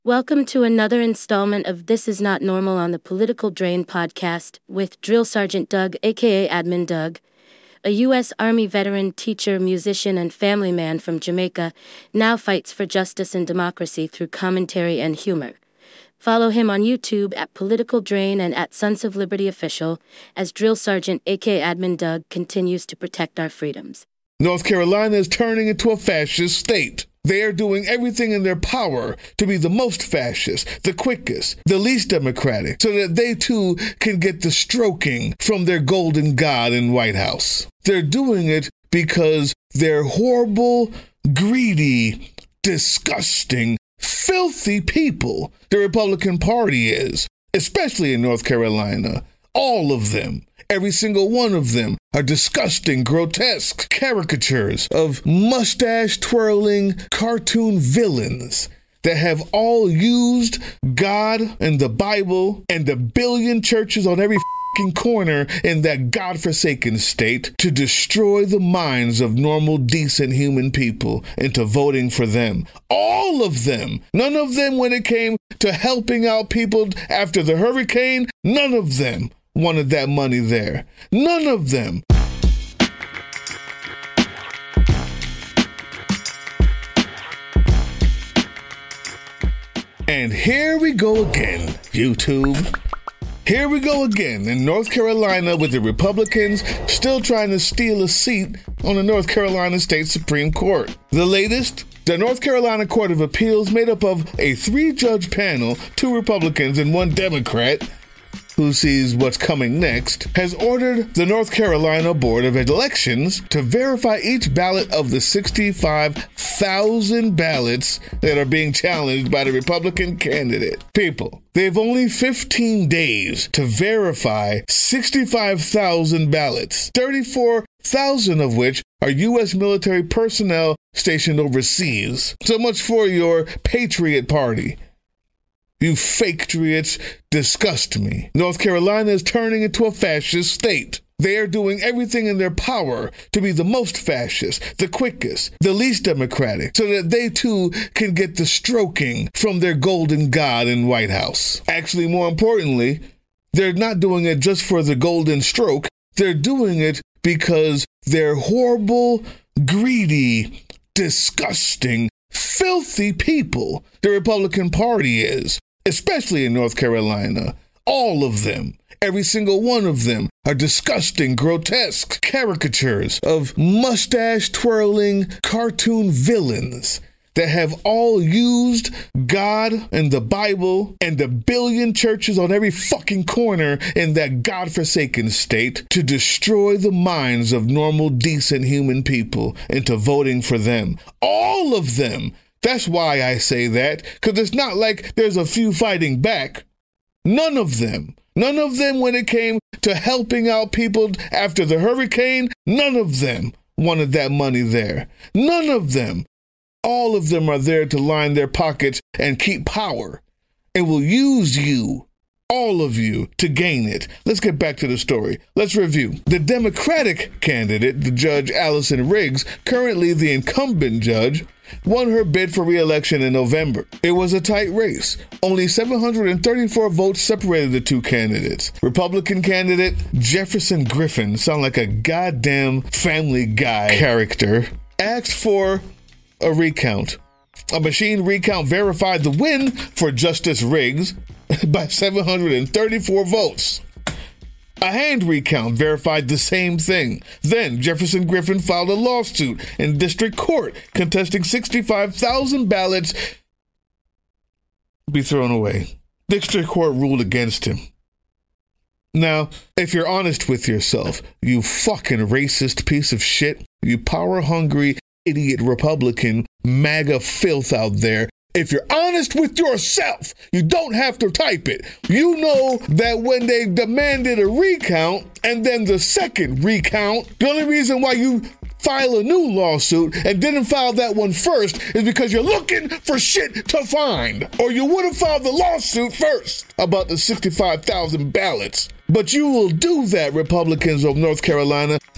Welcome to another installment of This Is Not Normal on the Political Drain podcast with Drill Sergeant Doug, aka Admin Doug, a U.S. Army veteran, teacher, musician, and family man from Jamaica, now fights for justice and democracy through commentary and humor. Follow him on YouTube at Political Drain and at Sons of Liberty Official as Drill Sergeant, aka Admin Doug, continues to protect our freedoms. North Carolina is turning into a fascist state. They are doing everything in their power to be the most fascist, the quickest, the least democratic, so that they too can get the stroking from their golden god in White House. They're doing it because they're horrible, greedy, disgusting, filthy people. The Republican Party is, especially in North Carolina. All of them. Every single one of them are disgusting, grotesque caricatures of mustache-twirling cartoon villains that have all used God and the Bible and a billion churches on every fucking corner in that godforsaken state to destroy the minds of normal, decent human people into voting for them. All of them. None of them when it came to helping out people after the hurricane. None of them wanted that money there. None of them. And here we go again, YouTube. Here we go again in North Carolina with the Republicans still trying to steal a seat on the North Carolina State Supreme Court. The latest, the North Carolina Court of Appeals, made up of a 3-judge panel, 2 Republicans and 1 Democrat, who sees what's coming next, has ordered the North Carolina Board of Elections to verify each ballot of the 65,000 ballots that are being challenged by the Republican candidate. People, they have only 15 days to verify 65,000 ballots, 34,000 of which are U.S. military personnel stationed overseas. So much for your Patriot Party. You fake-triots disgust me. North Carolina is turning into a fascist state. They are doing everything in their power to be the most fascist, the quickest, the least democratic, so that they too can get the stroking from their golden god in White House. Actually, more importantly, they're not doing it just for the golden stroke. They're doing it because they're horrible, greedy, disgusting, filthy people. The Republican Party is. Especially in North Carolina. All of them, every single one of them, are disgusting, grotesque caricatures of mustache-twirling cartoon villains that have all used God and the Bible and a billion churches on every fucking corner in that godforsaken state to destroy the minds of normal, decent human people into voting for them. All of them. That's why I say that, because it's not like there's a few fighting back. None of them when it came to helping out people after the hurricane, none of them wanted that money there. None of them. All of them are there to line their pockets and keep power, and will use you, all of you, to gain it. Let's get back to the story. Let's review. The Democratic candidate, the Judge Allison Riggs, currently the incumbent judge, won her bid for re-election in November. It was a tight race. Only 734 votes separated the two candidates. Republican candidate Jefferson Griffin, sound like a goddamn Family Guy character, asked for a recount. A machine recount verified the win for Justice Riggs by 734 votes. A hand recount verified the same thing. Then Jefferson Griffin filed a lawsuit in district court contesting 65,000 ballots be thrown away. District court ruled against him. Now, if you're honest with yourself, you fucking racist piece of shit, you power-hungry, idiot Republican, MAGA filth out there, if you're honest with yourself, you don't have to type it. You know that when they demanded a recount and then the second recount, the only reason why you file a new lawsuit and didn't file that one first is because you're looking for shit to find. Or you would have filed the lawsuit first about the 65,000 ballots. But you will do that, Republicans of North Carolina,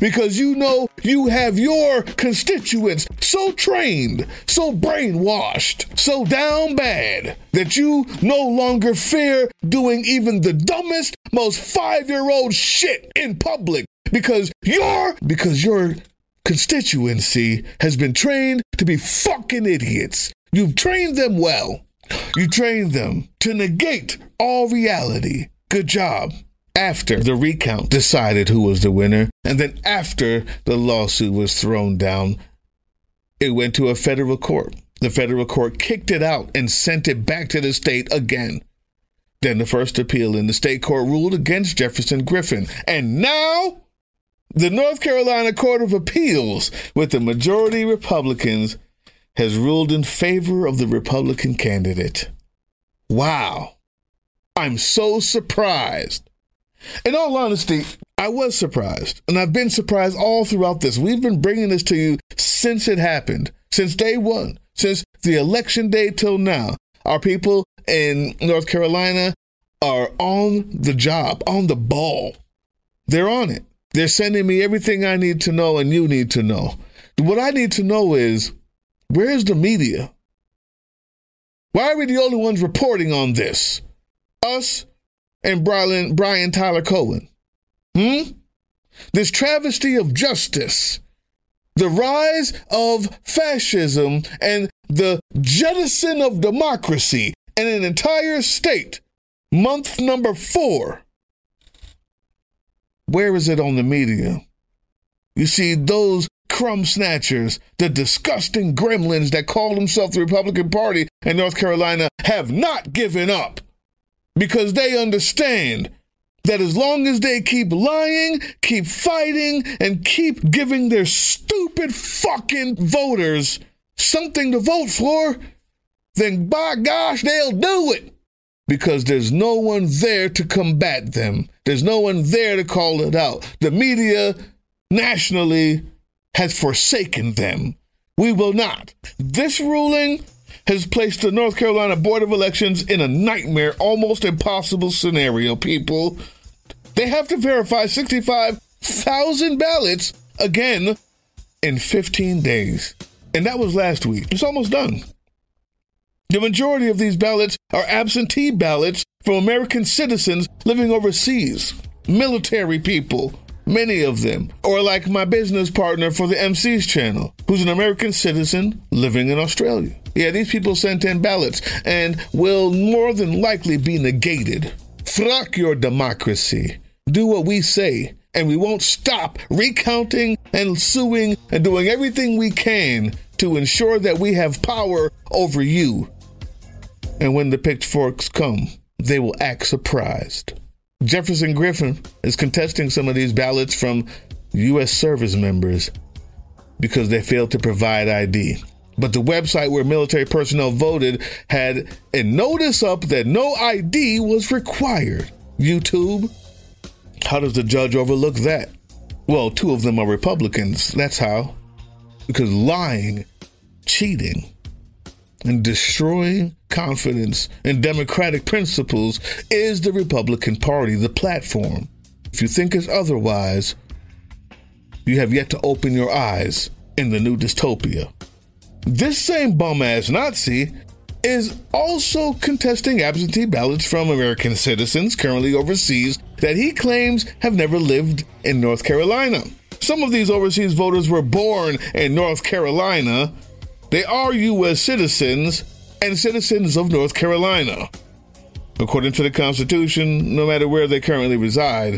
because you know you have your constituents so trained, so brainwashed, so down bad that you no longer fear doing even the dumbest, most 5-year-old shit in public because your constituency has been trained to be fucking idiots. You've trained them well. You trained them to negate all reality. Good job. After the recount decided who was the winner, and then after the lawsuit was thrown down, it went to a federal court. The federal court kicked it out and sent it back to the state again. Then the first appeal in the state court ruled against Jefferson Griffin. And now the North Carolina Court of Appeals, with the majority Republicans, has ruled in favor of the Republican candidate. Wow. I'm so surprised. In all honesty, I was surprised, and I've been surprised all throughout this. We've been bringing this to you since it happened, since day one, since the election day till now. Our people in North Carolina are on the job, on the ball. They're on it. They're sending me everything I need to know and you need to know. What I need to know is, where's the media? Why are we the only ones reporting on this? Us and Brian Tyler Cohen. This travesty of justice, the rise of fascism, and the jettison of democracy in an entire state, month number 4. Where is it on the media? You see, those crumb snatchers, the disgusting gremlins that call themselves the Republican Party in North Carolina, have not given up. Because they understand that as long as they keep lying, keep fighting, and keep giving their stupid fucking voters something to vote for, then by gosh, they'll do it. Because there's no one there to combat them. There's no one there to call it out. The media nationally has forsaken them. We will not. This ruling has placed the North Carolina Board of Elections in a nightmare, almost impossible scenario, people. They have to verify 65,000 ballots again in 15 days. And that was last week. It's almost done. The majority of these ballots are absentee ballots from American citizens living overseas, military people, many of them, or like my business partner for the MC's channel, who's an American citizen living in Australia. Yeah, these people sent in ballots and will more than likely be negated. Fuck your democracy. Do what we say, and we won't stop recounting and suing and doing everything we can to ensure that we have power over you. And when the pitchforks come, they will act surprised. Jefferson Griffin is contesting some of these ballots from U.S. service members because they failed to provide ID. But the website where military personnel voted had a notice up that no ID was required. YouTube, how does the judge overlook that? Well, 2 of them are Republicans. That's how. Because lying, cheating, and destroying confidence in democratic principles is the Republican Party, the platform. If you think it's otherwise, you have yet to open your eyes in the new dystopia. This same bum-ass Nazi is also contesting absentee ballots from American citizens currently overseas that he claims have never lived in North Carolina. Some of these overseas voters were born in North Carolina. They are U.S. citizens and citizens of North Carolina. According to the Constitution, no matter where they currently reside,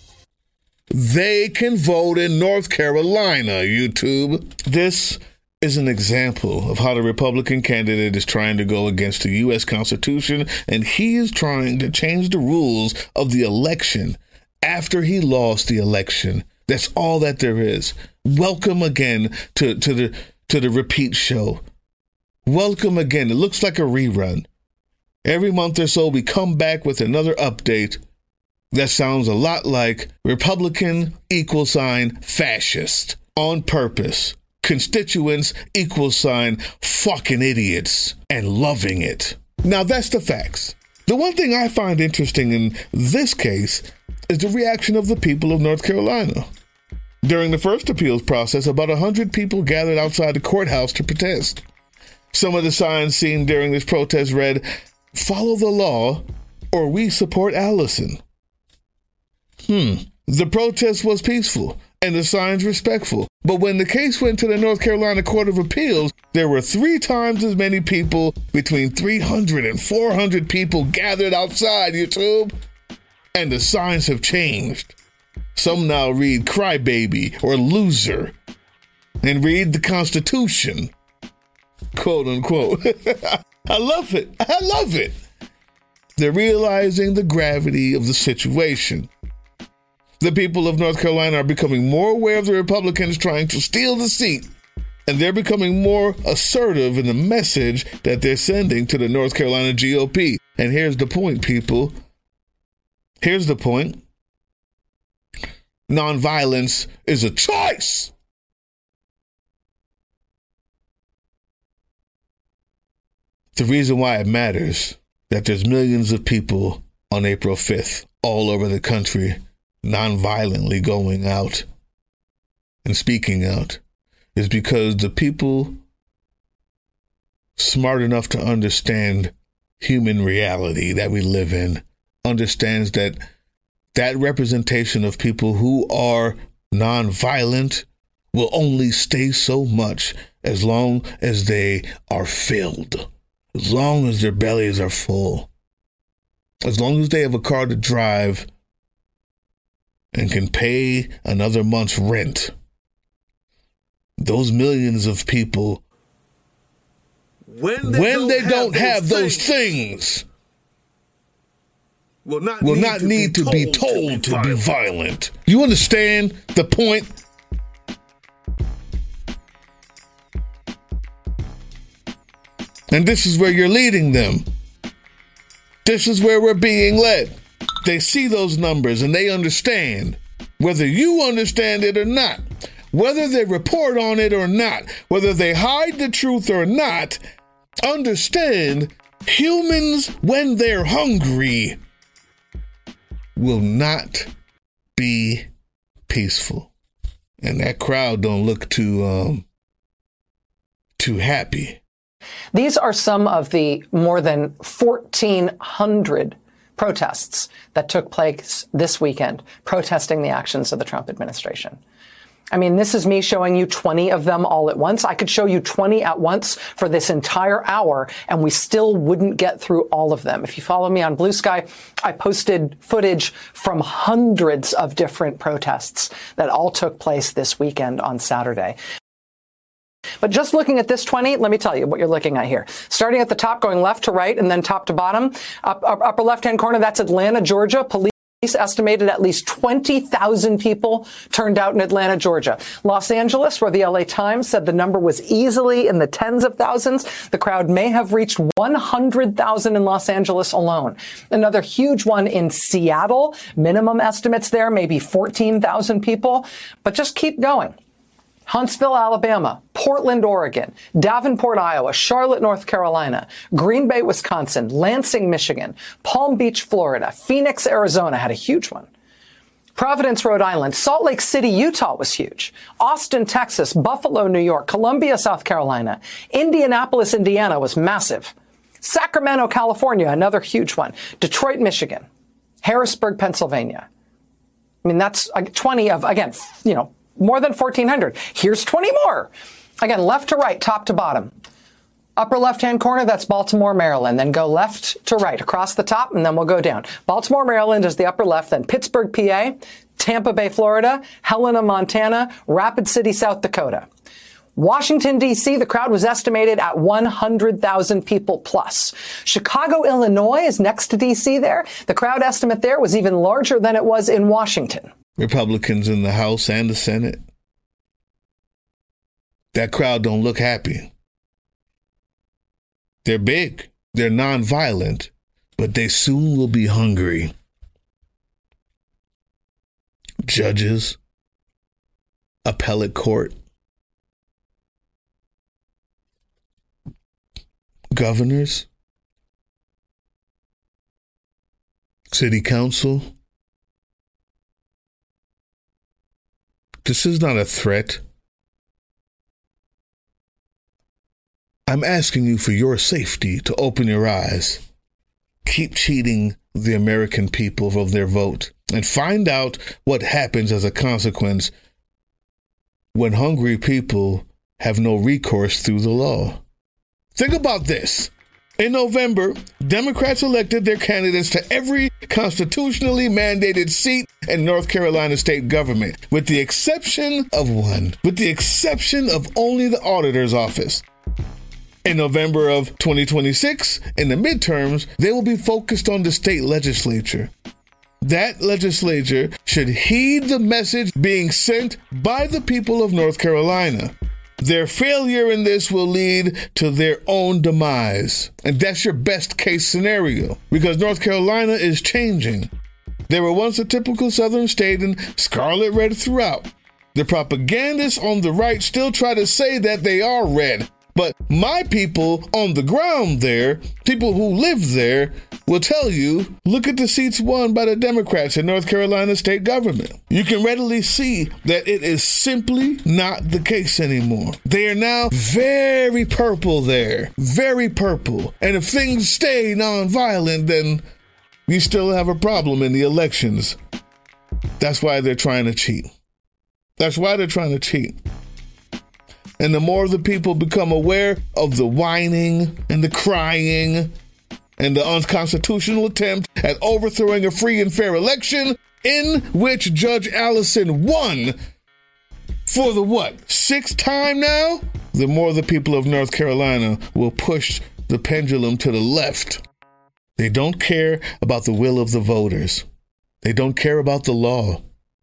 they can vote in North Carolina, YouTube. This is an example of how the Republican candidate is trying to go against the U.S. Constitution, and he is trying to change the rules of the election after he lost the election. That's all that there is. Welcome again to the repeat show. Welcome again. It looks like a rerun. Every month or so, we come back with another update that sounds a lot like Republican = fascist on purpose. Constituents = fucking idiots and loving it. Now, that's the facts. The one thing I find interesting in this case is the reaction of the people of North Carolina. During the first appeals process, about 100 people gathered outside the courthouse to protest. Some of the signs seen during this protest read, "Follow the law or we support Allison." The protest was peaceful and the signs respectful. But when the case went to the North Carolina Court of Appeals, there were 3 times as many people, between 300 and 400 people gathered outside YouTube. And the signs have changed. Some now read "crybaby" or "loser" and read the Constitution, quote unquote. I love it. I love it. They're realizing the gravity of the situation. The people of North Carolina are becoming more aware of the Republicans trying to steal the seat, and they're becoming more assertive in the message that they're sending to the North Carolina GOP. And here's the point, people. Here's the point. Nonviolence is a choice. The reason why it matters that there's millions of people on April 5th all over the country nonviolently going out and speaking out is because the people smart enough to understand human reality that we live in understands that that representation of people who are nonviolent will only stay so much as long as they are filled, as long as their bellies are full, as long as they have a car to drive and can pay another month's rent. Those millions of people, when they don't have those things, will not need to be told to be violent. You understand the point? And this is where you're leading them. This is where we're being led. They see those numbers and they understand, whether you understand it or not, whether they report on it or not, whether they hide the truth or not, understand humans, when they're hungry, will not be peaceful. And that crowd don't look too happy. These are some of the more than 1,400 protests that took place this weekend, protesting the actions of the Trump administration. I mean, this is me showing you 20 of them all at once. I could show you 20 at once for this entire hour, and we still wouldn't get through all of them. If you follow me on Blue Sky, I posted footage from hundreds of different protests that all took place this weekend on Saturday. But just looking at this 20, let me tell you what you're looking at here. Starting at the top, going left to right, and then top to bottom. Upper left-hand corner, that's Atlanta, Georgia. Police estimated at least 20,000 people turned out in Atlanta, Georgia. Los Angeles, where the LA Times said the number was easily in the tens of thousands. The crowd may have reached 100,000 in Los Angeles alone. Another huge one in Seattle. Minimum estimates there, maybe 14,000 people. But just keep going. Huntsville, Alabama, Portland, Oregon, Davenport, Iowa, Charlotte, North Carolina, Green Bay, Wisconsin, Lansing, Michigan, Palm Beach, Florida, Phoenix, Arizona had a huge one. Providence, Rhode Island, Salt Lake City, Utah was huge. Austin, Texas, Buffalo, New York, Columbia, South Carolina, Indianapolis, Indiana was massive. Sacramento, California, another huge one. Detroit, Michigan, Harrisburg, Pennsylvania. I mean, that's 20 of, again, more than 1,400. Here's 20 more. Again, left to right, top to bottom. Upper left-hand corner, that's Baltimore, Maryland. Then go left to right, across the top, and then we'll go down. Baltimore, Maryland is the upper left, then Pittsburgh, PA, Tampa Bay, Florida, Helena, Montana, Rapid City, South Dakota. Washington, D.C., the crowd was estimated at 100,000 people plus. Chicago, Illinois is next to D.C. there. The crowd estimate there was even larger than it was in Washington. Republicans in the House and the Senate. That crowd don't look happy. They're big, they're nonviolent, but they soon will be hungry. Judges, appellate court, governors, city council, This is not a threat. I'm asking you for your safety to open your eyes. Keep cheating the American people of their vote and find out what happens as a consequence when hungry people have no recourse through the law. Think about this. In November, Democrats elected their candidates to every constitutionally mandated seat in North Carolina state government, with the exception of one, with the exception of only the auditor's office. In November of 2026, in the midterms, they will be focused on the state legislature. That legislature should heed the message being sent by the people of North Carolina. Their failure in this will lead to their own demise. And that's your best case scenario, because North Carolina is changing. They were once a typical Southern state and scarlet red throughout. The propagandists on the right still try to say that they are red. But my people on the ground there, people who live there, will tell you, look at the seats won by the Democrats in North Carolina state government. You can readily see that it is simply not the case anymore. They are now very purple there, very purple. And if things stay nonviolent, then we still have a problem in the elections. That's why they're trying to cheat. That's why they're trying to cheat. And the more the people become aware of the whining and the crying and the unconstitutional attempt at overthrowing a free and fair election in which Judge Allison won for the sixth time now, the more the people of North Carolina will push the pendulum to the left. They don't care about the will of the voters. They don't care about the law.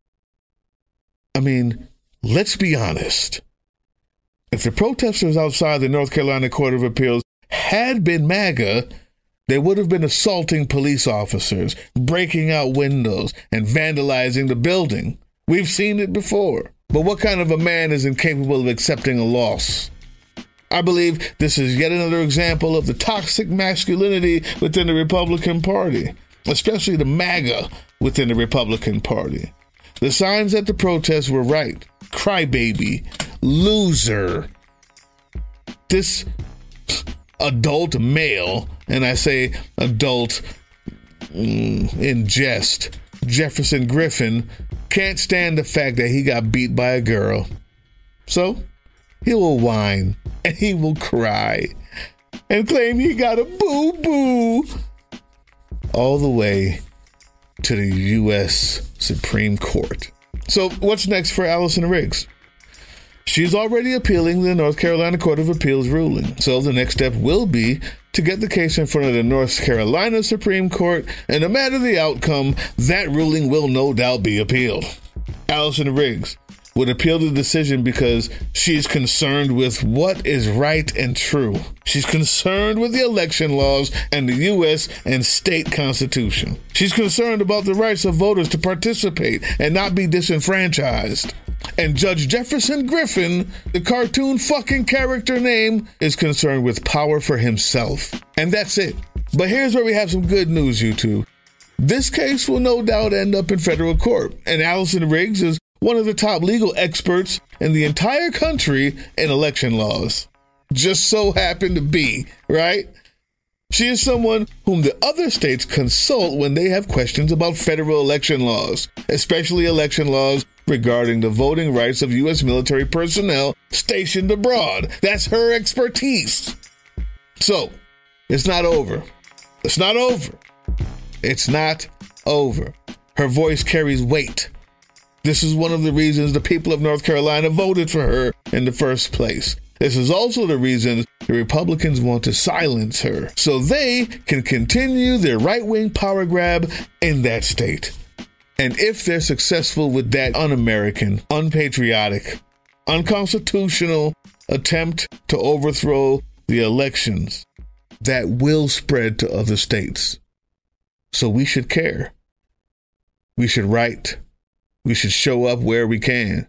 I mean, let's be honest. If the protesters outside the North Carolina Court of Appeals had been MAGA, they would have been assaulting police officers, breaking out windows, and vandalizing the building. We've seen it before. But what kind of a man is incapable of accepting a loss? I believe this is yet another example of the toxic masculinity within the Republican Party, especially the MAGA within the Republican Party. The signs at the protests were right. Crybaby. Loser. This adult male, and I say adult in jest, Jefferson Griffin, can't stand the fact that he got beat by a girl. So he will whine and he will cry and claim he got a boo-boo all the way to the U.S. Supreme Court. So what's next for Allison Riggs? She's already appealing the North Carolina Court of Appeals ruling. So the next step will be to get the case in front of the North Carolina Supreme Court, and no matter the outcome, that ruling will no doubt be appealed. Allison Riggs would appeal the decision because she's concerned with what is right and true. She's concerned with the election laws and the U.S. and state constitution. She's concerned about the rights of voters to participate and not be disenfranchised. And Judge Jefferson Griffin, the cartoon fucking character name, is concerned with power for himself. And that's it. But here's where we have some good news, you two. This case will no doubt end up in federal court, and Allison Riggs is one of the top legal experts in the entire country in election laws. Just so happened to be, right? She is someone whom the other states consult when they have questions about federal election laws, especially election laws regarding the voting rights of U.S. military personnel stationed abroad. That's her expertise. So, it's not over. It's not over. It's not over. Her voice carries weight. This is one of the reasons the people of North Carolina voted for her in the first place. This is also the reason the Republicans want to silence her, so they can continue their right-wing power grab in that state. And if they're successful with that un-American, unpatriotic, unconstitutional attempt to overthrow the elections, that will spread to other states. So we should care. We should write. We should show up where we can.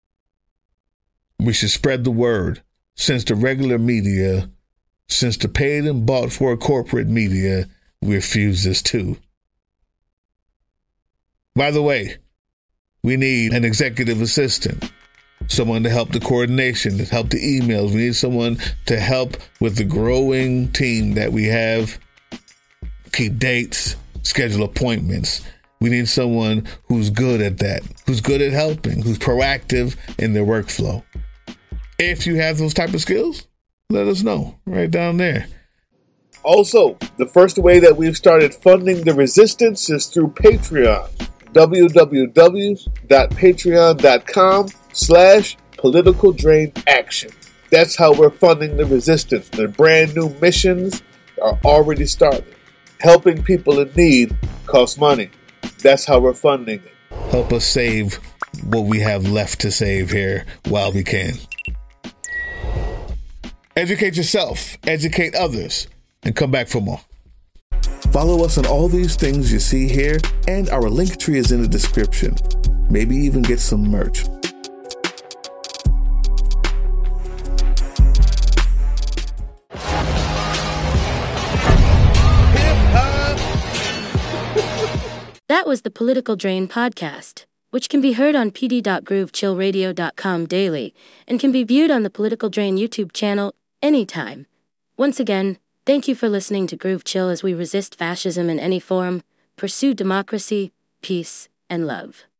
We should spread the word, since the regular media, since the paid and bought for corporate media refuses to. By the way, We need an executive assistant, someone to help the coordination, to help the emails. We need someone to help with the growing team that we have, keep dates, schedule appointments. We need someone who's good at that, who's good at helping, who's proactive in their workflow. If you have those type of skills, let us know right down there. Also, the first way that we've started funding the resistance is through Patreon. www.patreon.com/politicaldrainaction. That's how we're funding the resistance. The brand new missions are already started. Helping people in need costs money. That's how we're funding it. Help us save what we have left to save here while we can. Educate yourself, educate others, and come back for more. Follow us on all these things you see here, and our link tree is in the description. Maybe even get some merch. That was the Political Drain podcast, which can be heard on pd.groovechillradio.com daily and can be viewed on the Political Drain YouTube channel anytime. Once again, thank you for listening to Groove Chill as we resist fascism in any form, pursue democracy, peace, and love.